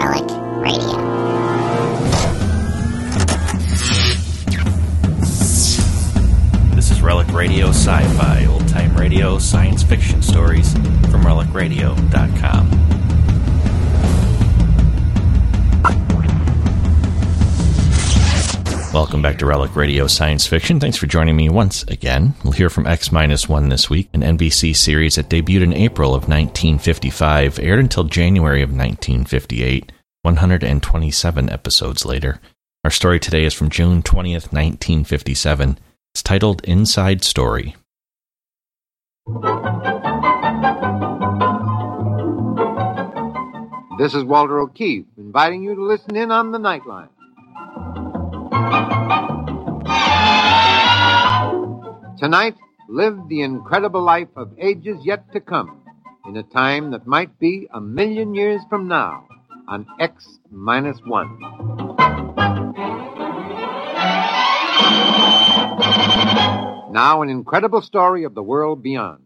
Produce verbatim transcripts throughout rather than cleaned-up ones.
Relic Radio. This is Relic Radio Sci-Fi, old-time radio, science fiction stories from relic radio dot com. Welcome back to Relic Radio Science Fiction. Thanks for joining me once again. We'll hear from X one this week, an N B C series that debuted in April of nineteen fifty-five, aired until January of nineteen fifty-eight, one hundred twenty-seven episodes later. Our story today is from June twentieth, nineteen fifty-seven. It's titled Inside Story. This is Walter O'Keefe, inviting you to listen in on the Nightline. Tonight, live the incredible life of ages yet to come, in a time that might be a million years from now, on X minus one. Now, an incredible story of the world beyond.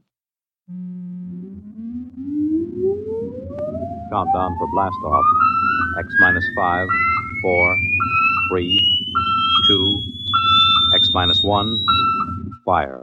Countdown for blast off. X minus five, four, three, two, X minus one, fire.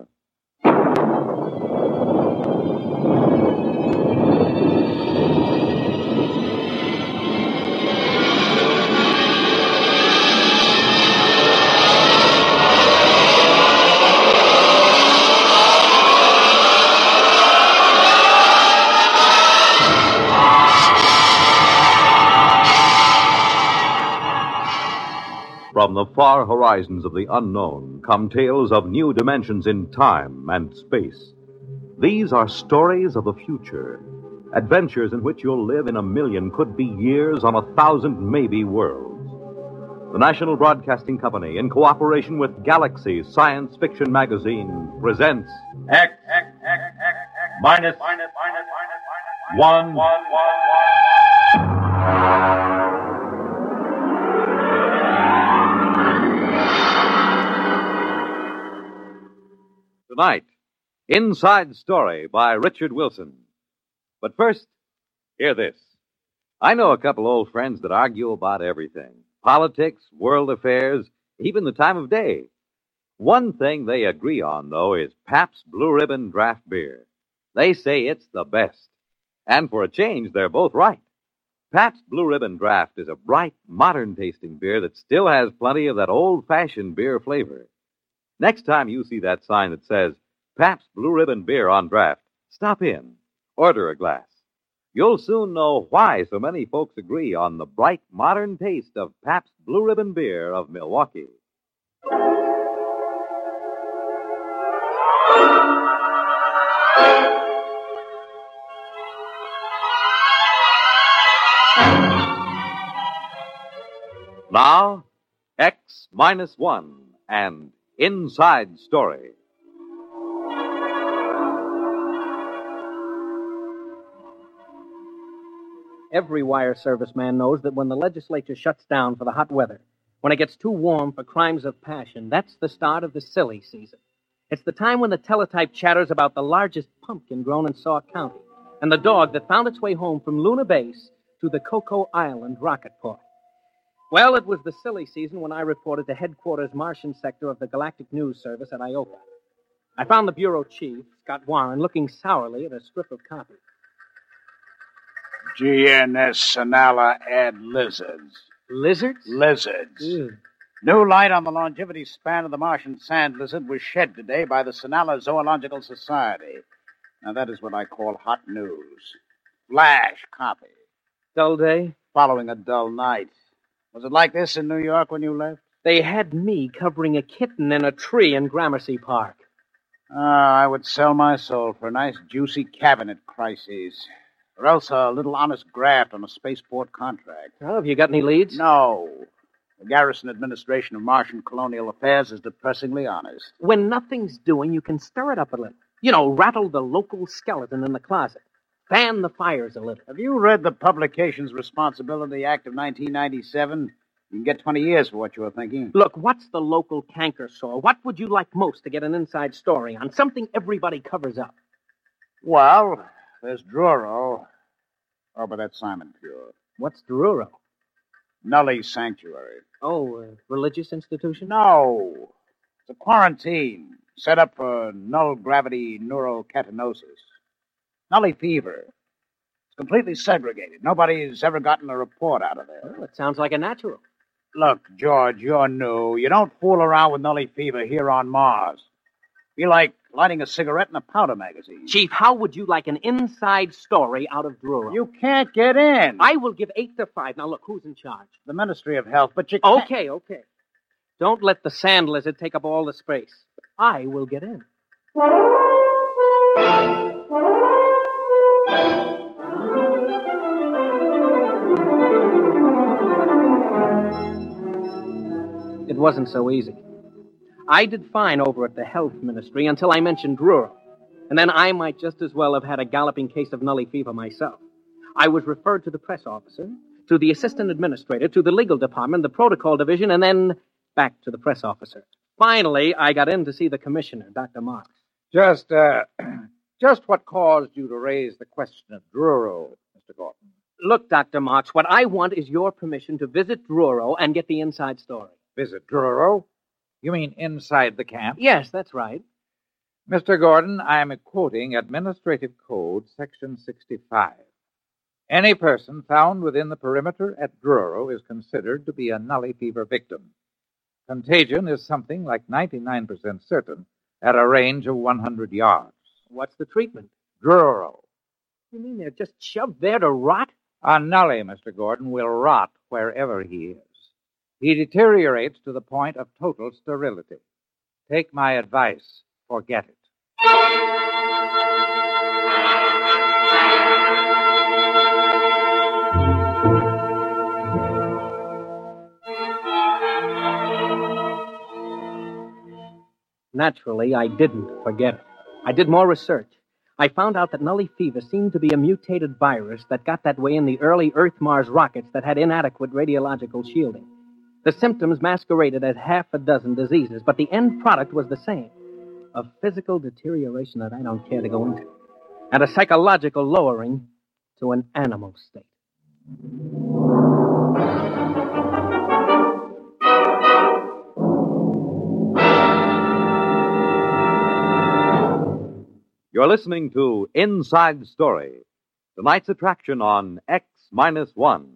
From the far horizons of the unknown come tales of new dimensions in time and space. These are stories of the future, adventures in which you'll live in a million, could be years, on a thousand maybe worlds. The National Broadcasting Company, in cooperation with Galaxy Science Fiction Magazine, presents X, X, X, X, X, minus, minus, minus, minus, one, one, one, one. Tonight, Inside Story by Richard Wilson. But first, hear this. I know a couple old friends that argue about everything. Politics, world affairs, even the time of day. One thing they agree on, though, is Pabst Blue Ribbon Draft Beer. They say it's the best. And for a change, they're both right. Pabst Blue Ribbon Draft is a bright, modern-tasting beer that still has plenty of that old-fashioned beer flavor. Next time you see that sign that says, Pabst Blue Ribbon Beer on draft, stop in, order a glass. You'll soon know why so many folks agree on the bright, modern taste of Pabst Blue Ribbon Beer of Milwaukee. Now, X minus one and Inside Story. Every wire service man knows that when the legislature shuts down for the hot weather, when it gets too warm for crimes of passion, that's the start of the silly season. It's the time when the teletype chatters about the largest pumpkin grown in Sauk County and the dog that found its way home from Luna Base to the Cocoa Island rocket port. Well, it was the silly season when I reported to headquarters Martian sector of the Galactic News Service at Ioka. I found the bureau chief, Scott Warren, looking sourly at a strip of copy. G N S Sonala add lizards. Lizards? Lizards. Ew. New light on the longevity span of the Martian sand lizard was shed today by the Sonala Zoological Society. Now, that is what I call hot news. Flash copy. Dull day? Following a dull night. Was it like this in New York when you left? They had me covering a kitten in a tree in Gramercy Park. Ah, I would sell my soul for a nice, juicy cabinet crisis. Or else a little honest graft on a spaceport contract. Well, have you got any leads? No. The Garrison Administration of Martian Colonial Affairs is depressingly honest. When nothing's doing, you can stir it up a little. You know, rattle the local skeleton in the closet. Fan the fires a little. Have you read the Publications Responsibility Act of nineteen ninety-seven? You can get twenty years for what you were thinking. Look, what's the local canker sore? What would you like most to get an inside story on? Something everybody covers up. Well, there's Druro. Oh, but that's Simon Pure. What's Druro? Nully Sanctuary. Oh, uh, religious institution? No. It's a quarantine set up for null gravity neurocatinosis. Nully fever. It's completely segregated. Nobody's ever gotten a report out of there. Well, it sounds like a natural. Look, George, you're new. You don't fool around with Nully fever here on Mars. Be like lighting a cigarette in a powder magazine. Chief, how would you like an inside story out of Druro? You can't get in. I will give eight to five. Now, look, who's in charge? The Ministry of Health, but you can't... Okay, okay. Don't let the sand lizard take up all the space. I will get in. It wasn't so easy. I did fine over at the Health Ministry until I mentioned Druro. And then I might just as well have had a galloping case of Nully fever myself. I was referred to the press officer, to the assistant administrator, to the legal department, the protocol division, and then back to the press officer. Finally, I got in to see the commissioner, Doctor Marks. Just, uh, just what caused you to raise the question of Druro, Mister Gordon? Look, Doctor Marks, what I want is your permission to visit Druro and get the inside story. Visit Druro? You mean inside the camp? Yes, that's right. Mister Gordon, I am quoting Administrative Code, Section sixty-five. Any person found within the perimeter at Druro is considered to be a Nully fever victim. Contagion is something like ninety-nine percent certain at a range of one hundred yards. What's the treatment? Druro. You mean they're just shoved there to rot? A Nully, Mister Gordon, will rot wherever he is. He deteriorates to the point of total sterility. Take my advice. Forget it. Naturally, I didn't forget it. I did more research. I found out that Nully fever seemed to be a mutated virus that got that way in the early Earth-Mars rockets that had inadequate radiological shielding. The symptoms masqueraded as half a dozen diseases, but the end product was the same. A physical deterioration that I don't care to go into. And a psychological lowering to an animal state. You're listening to Inside Story, tonight's attraction on X minus one.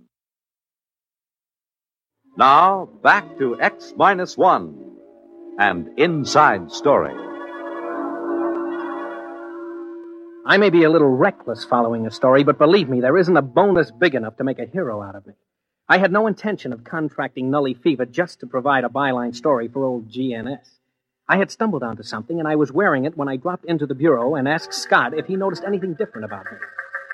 Now, back to X minus one and Inside Story. I may be a little reckless following a story, but believe me, there isn't a bonus big enough to make a hero out of me. I had no intention of contracting Nully fever just to provide a byline story for old G N S. I had stumbled onto something, and I was wearing it when I dropped into the bureau and asked Scott if he noticed anything different about me.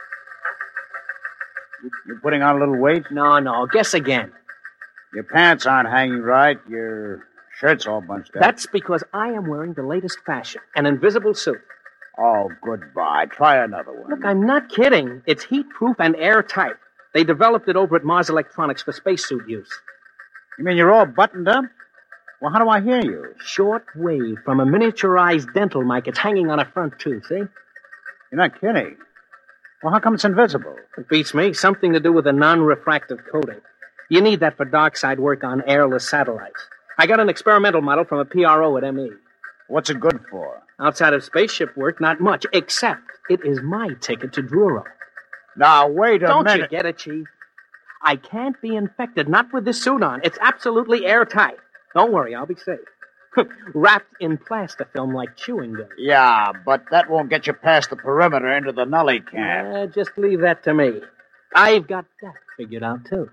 You putting on a little weight? No, no, guess again. Your pants aren't hanging right. Your shirt's all bunched up. That's because I am wearing the latest fashion, an invisible suit. Oh, goodbye. Try another one. Look, I'm not kidding. It's heat-proof and airtight. They developed it over at Mars Electronics for spacesuit use. You mean you're all buttoned up? Well, how do I hear you? Short wave from a miniaturized dental mic. It's hanging on a front tooth, see? You're not kidding. Well, how come it's invisible? It beats me. Something to do with a non-refractive coating. You need that for dark side work on airless satellites. I got an experimental model from a P R O at M E. What's it good for? Outside of spaceship work, not much, except it is my ticket to Druro. Now, wait a Don't minute. Don't you get it, Chief? I can't be infected, not with this suit on. It's absolutely airtight. Don't worry, I'll be safe. Wrapped in plastifilm like chewing gum. Yeah, but that won't get you past the perimeter into the Nully camp. Uh, just leave that to me. I've got that figured out, too.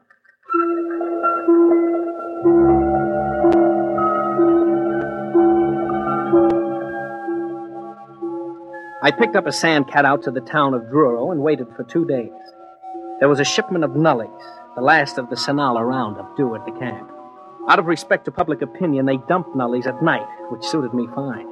I picked up a sandcat out to the town of Druro and waited for two days. There was a shipment of Nullies, the last of the Sinala roundup, due at the camp. Out of respect to public opinion, they dumped Nullies at night, which suited me fine.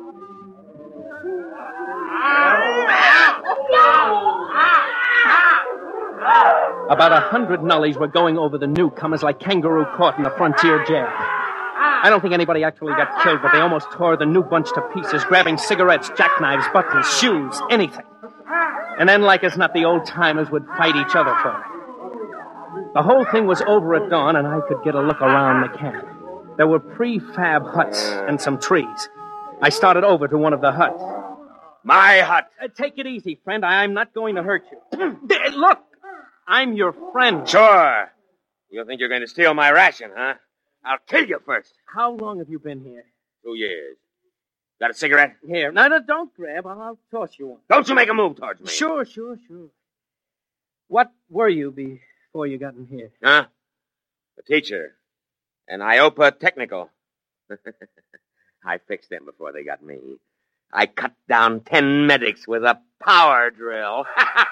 About a hundred Nullies were going over the newcomers like kangaroo caught in a frontier jail. I don't think anybody actually got killed, but they almost tore the new bunch to pieces, grabbing cigarettes, jackknives, buttons, shoes, anything. And then, like as not, the old-timers would fight each other for it. The whole thing was over at dawn, and I could get a look around the camp. There were prefab huts and some trees. I started over to one of the huts. My hut. Uh, take it easy, friend. I'm not going to hurt you. Look, I'm your friend. Sure. You think you're going to steal my ration, huh? I'll kill you first. How long have you been here? Two years. Got a cigarette? Here. No, no, don't grab. I'll, I'll toss you one. Don't you make a move towards me. Sure, sure, sure. What were you before you got in here? Huh? A teacher. An I O P A technical. I fixed them before they got me. I cut down ten medics with a power drill.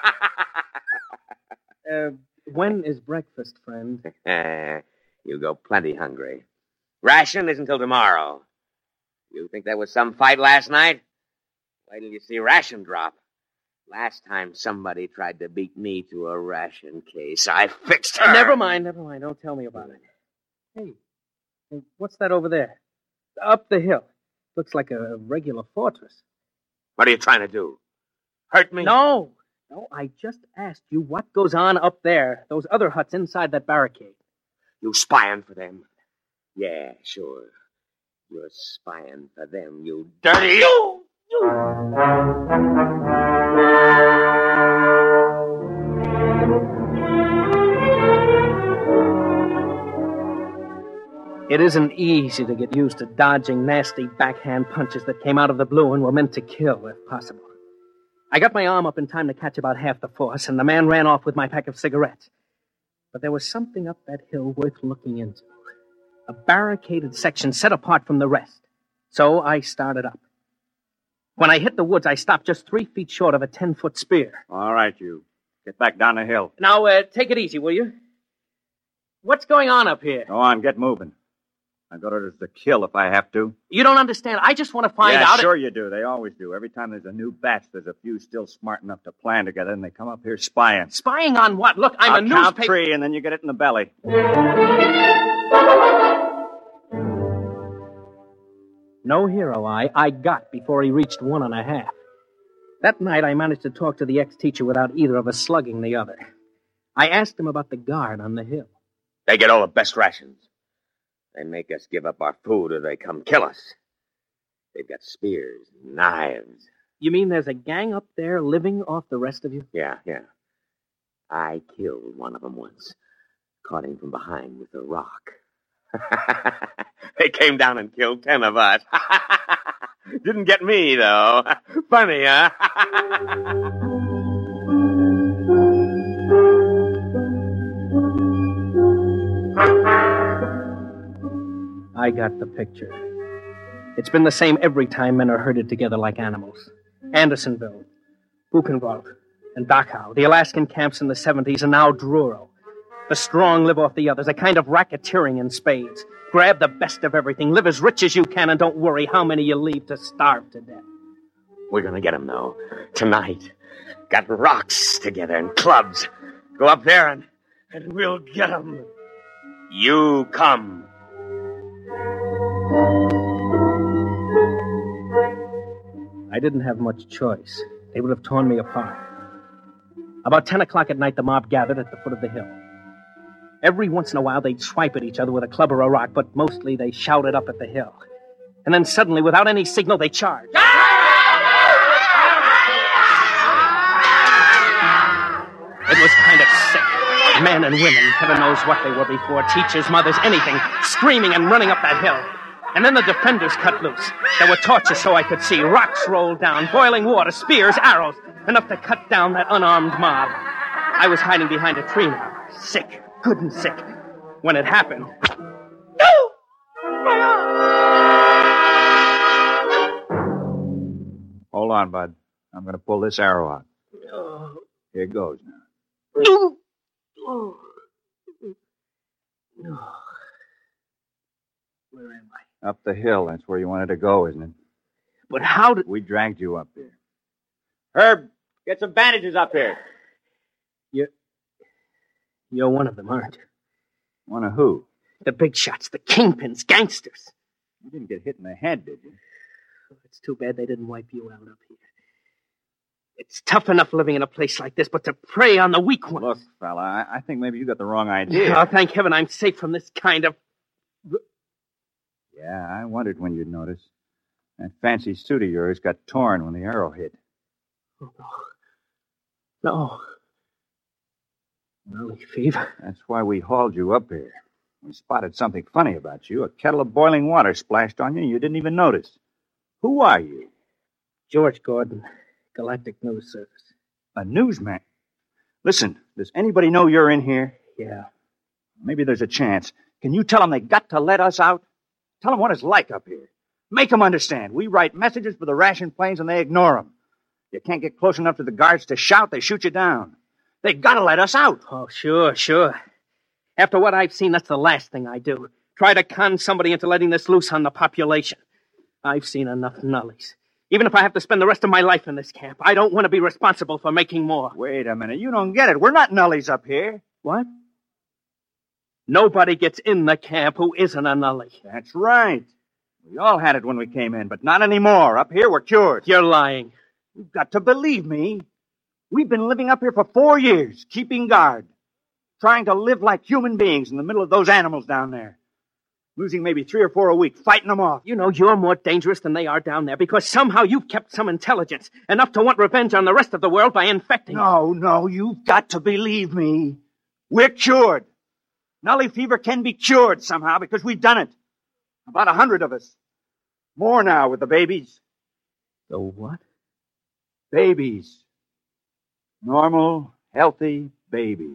uh, when is breakfast, friend? You go plenty hungry. Ration isn't till tomorrow. You think there was some fight last night? Wait till you see ration drop. Last time somebody tried to beat me to a ration case, I fixed her. Never mind, never mind. Don't tell me about it. Hey, hey, what's that over there? Up the hill. Looks like a regular fortress. What are you trying to do? Hurt me? No. No, I just asked you what goes on up there, those other huts inside that barricade. You spying for them? Yeah, sure. You're spying for them, you dirty... You! It isn't easy to get used to dodging nasty backhand punches that came out of the blue and were meant to kill, if possible. I got my arm up in time to catch about half the force, and the man ran off with my pack of cigarettes. But there was something up that hill worth looking into. A barricaded section set apart from the rest. So I started up. When I hit the woods, I stopped just three feet short of a ten-foot spear. All right, you. Get back down the hill. Now, uh, take it easy, will you? What's going on up here? Go on, get moving. I got orders to kill if I have to. You don't understand. I just want to find yeah, out... sure you do. They always do. Every time there's a new batch, there's a few still smart enough to plan together, and they come up here spying. Spying on what? Look, I'm I'll a count newspaper... three, and then you get it in the belly. No hero I, I got before he reached one and a half. That night, I managed to talk to the ex-teacher without either of us slugging the other. I asked him about the guard on the hill. They get all the best rations. They make us give up our food or they come kill us. They've got spears and knives. You mean there's a gang up there living off the rest of you? Yeah, yeah. I killed one of them once. Caught him from behind with a rock. They came down and killed ten of us. Didn't get me, though. Funny, huh? I got the picture. It's been the same every time men are herded together like animals. Andersonville, Buchenwald, and Dachau, the Alaskan camps in the seventies, and now Druro. The strong live off the others, a kind of racketeering in spades. Grab the best of everything, live as rich as you can, and don't worry how many you leave to starve to death. We're gonna get them, though. Tonight. Got rocks together and clubs. Go up there and, and we'll get them. You come. I didn't have much choice. They would have torn me apart. About ten o'clock at night, the mob gathered at the foot of the hill. Every once in a while, they'd swipe at each other with a club or a rock, but mostly they shouted up at the hill. And then suddenly, without any signal, they charged. It was kind of sick. Men and women, heaven knows what they were before, teachers, mothers, anything, screaming and running up that hill. And then the defenders cut loose. There were torches so I could see, rocks rolled down, boiling water, spears, arrows, enough to cut down that unarmed mob. I was hiding behind a tree now, sick, good and sick. When it happened... No! My arm! Hold on, bud. I'm going to pull this arrow out. Here it goes now. No! Oh. No. Where am I? Up the hill. That's where you wanted to go, isn't it? But how did... We dragged you up here. Herb, get some bandages up here. You're... You're one of them, aren't you? One of who? The big shots, the kingpins, gangsters. You didn't get hit in the head, did you? It's too bad they didn't wipe you out up here. It's tough enough living in a place like this, but to prey on the weak ones. Look, fella, I, I think maybe you got the wrong idea. Oh, thank heaven I'm safe from this kind of... Yeah, I wondered when you'd notice. That fancy suit of yours got torn when the arrow hit. Oh, no. No. Nully fever. That's why we hauled you up here. We spotted something funny about you. A kettle of boiling water splashed on you, and you didn't even notice. Who are you? George Gordon, Galactic News Service. A newsman? Listen, does anybody know you're in here? Yeah. Maybe there's a chance. Can you tell them they got to let us out? Tell them what it's like up here. Make them understand. We write messages for the ration planes, and they ignore them. You can't get close enough to the guards to shout, they shoot you down. They got to let us out. Oh, sure, sure. After what I've seen, that's the last thing I do. Try to con somebody into letting this loose on the population. I've seen enough nullies. Even if I have to spend the rest of my life in this camp, I don't want to be responsible for making more. Wait a minute. You don't get it. We're not nullies up here. What? Nobody gets in the camp who isn't a nully. That's right. We all had it when we came in, but not anymore. Up here, we're cured. You're lying. You've got to believe me. We've been living up here for four years, keeping guard. Trying to live like human beings in the middle of those animals down there. Losing maybe three or four a week, fighting them off. You know you're more dangerous than they are down there because somehow you've kept some intelligence, enough to want revenge on the rest of the world by infecting No, no, you've got to believe me. We're cured. Nully fever can be cured somehow because we've done it. About a hundred of us. More now with the babies. The what? Babies. Normal, healthy babies.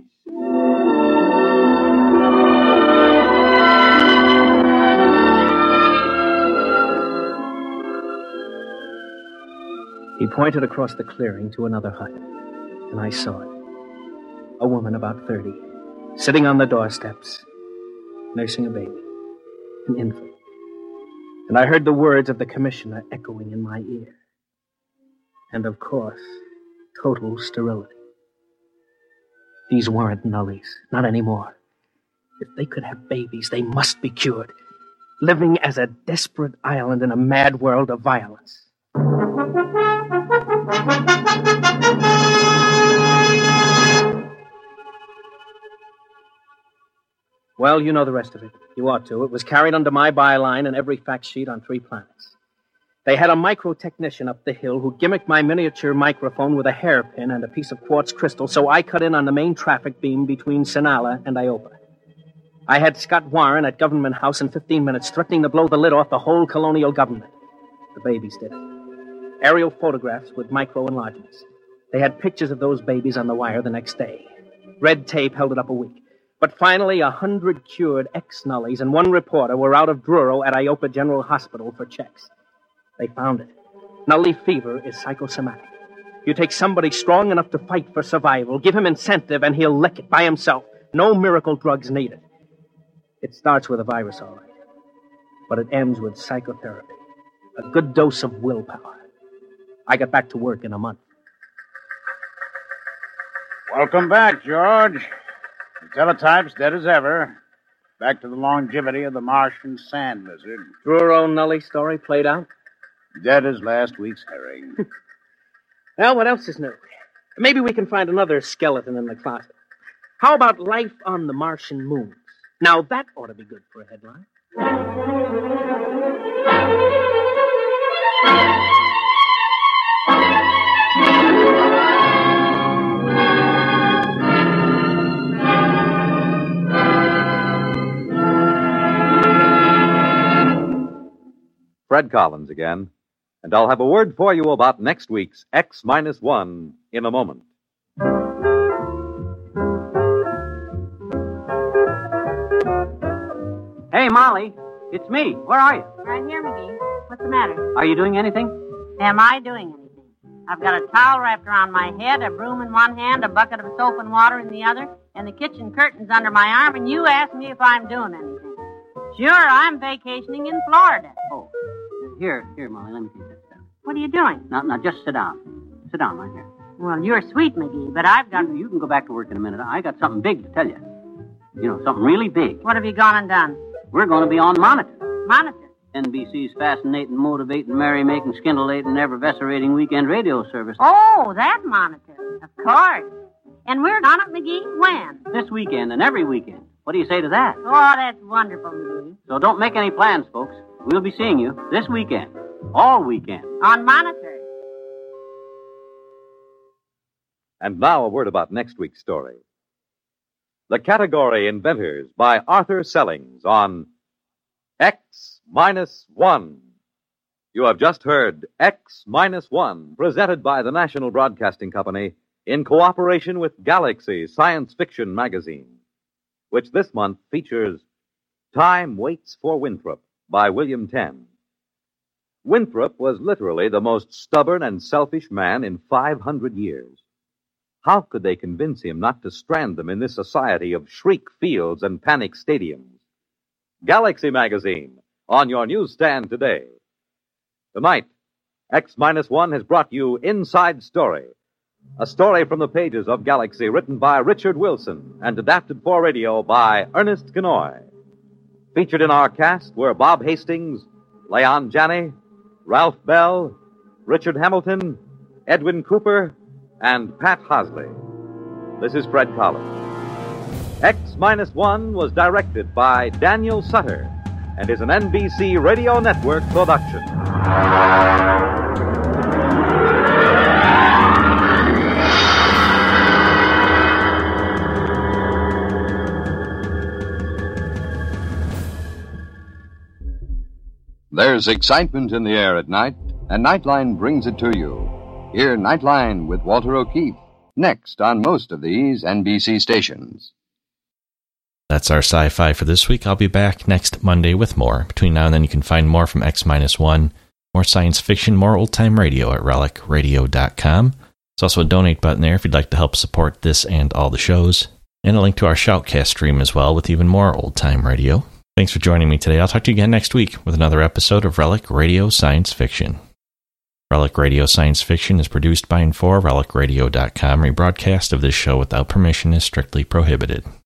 He pointed across the clearing to another hut, and I saw it. A woman about thirty, sitting on the doorsteps, nursing a baby, an infant. And I heard the words of the commissioner echoing in my ear. And of course, total sterility. These weren't nullies, not anymore. If they could have babies, they must be cured, living as a desperate island in a mad world of violence. Well, you know the rest of it. You ought to. It was carried under my byline in every fact sheet on three planets. They had a micro-technician up the hill who gimmicked my miniature microphone with a hairpin and a piece of quartz crystal, so I cut in on the main traffic beam between Sinala and Iopa. I had Scott Warren at Government House in fifteen minutes, threatening to blow the lid off the whole colonial government. The babies did it. Aerial photographs with micro-enlargements. They had pictures of those babies on the wire the next day. Red tape held it up a week. But finally, a hundred cured ex-nullies and one reporter were out of Druro at Iopa General Hospital for checks. They found it. Nully fever is psychosomatic. You take somebody strong enough to fight for survival, give him incentive, and he'll lick it by himself. No miracle drugs needed. It starts with a virus, all right. But it ends with psychotherapy. A good dose of willpower. I got back to work in a month. Welcome back, George. The teletype's dead as ever. Back to the longevity of the Martian sand lizard. Druro Nully story played out? Dead as last week's herring. Well, what else is new? Maybe we can find another skeleton in the closet. How about life on the Martian moons? Now, that ought to be good for a headline. Fred Collins again, and I'll have a word for you about next week's X minus one in a moment. Hey, Molly, it's me. Where are you? Right here, McGee. What's the matter? Are you doing anything? Am I doing anything? I've got a towel wrapped around my head, a broom in one hand, a bucket of soap and water in the other, and the kitchen curtains under my arm, and you ask me if I'm doing anything. Sure, I'm vacationing in Florida. Oh, here, here, Molly, let me take that stuff. What are you doing? Now, now, just sit down. Sit down right here. Well, you're sweet, McGee, but I've got... You, you can go back to work in a minute. I got something big to tell you. You know, something really big. What have you gone and done? We're going to be on Monitor. Monitor? N B C's fascinating, motivating, merry-making, scintillating, effervescerating weekend radio service. Oh, that monitor. Of course. And we're on it, McGee. When? This weekend and every weekend. What do you say to that? Oh, that's wonderful, McGee. So don't make any plans, folks. We'll be seeing you this weekend. All weekend. On monitor. And now a word about next week's story. The category Inventors by Arthur Sellings on X minus one. You have just heard X minus one, presented by the National Broadcasting Company in cooperation with Galaxy Science Fiction Magazine, which this month features Time Waits for Winthrop by William Tenn. Winthrop was literally the most stubborn and selfish man in five hundred years. How could they convince him not to strand them in this society of shriek fields and panic stadiums? Galaxy Magazine, on your newsstand today. Tonight, X minus one has brought you Inside Story, a story from the pages of Galaxy written by Richard Wilson and adapted for radio by Ernest Kenoy. Featured in our cast were Bob Hastings, Leon Janney, Ralph Bell, Richard Hamilton, Edwin Cooper, and Pat Hosley. This is Fred Collins. X minus one was directed by Daniel Sutter and is an N B C Radio Network production. There's excitement in the air at night, and Nightline brings it to you. Hear Nightline with Walter O'Keefe, next on most of these N B C stations. That's our sci-fi for this week. I'll be back next Monday with more. Between now and then, you can find more from X minus one, more science fiction, more old-time radio at relic radio dot com. There's also a donate button there if you'd like to help support this and all the shows, and a link to our Shoutcast stream as well with even more old-time radio. Thanks for joining me today. I'll talk to you again next week with another episode of Relic Radio Science Fiction. Relic Radio Science Fiction is produced by and for relic radio dot com. Rebroadcast of this show without permission is strictly prohibited.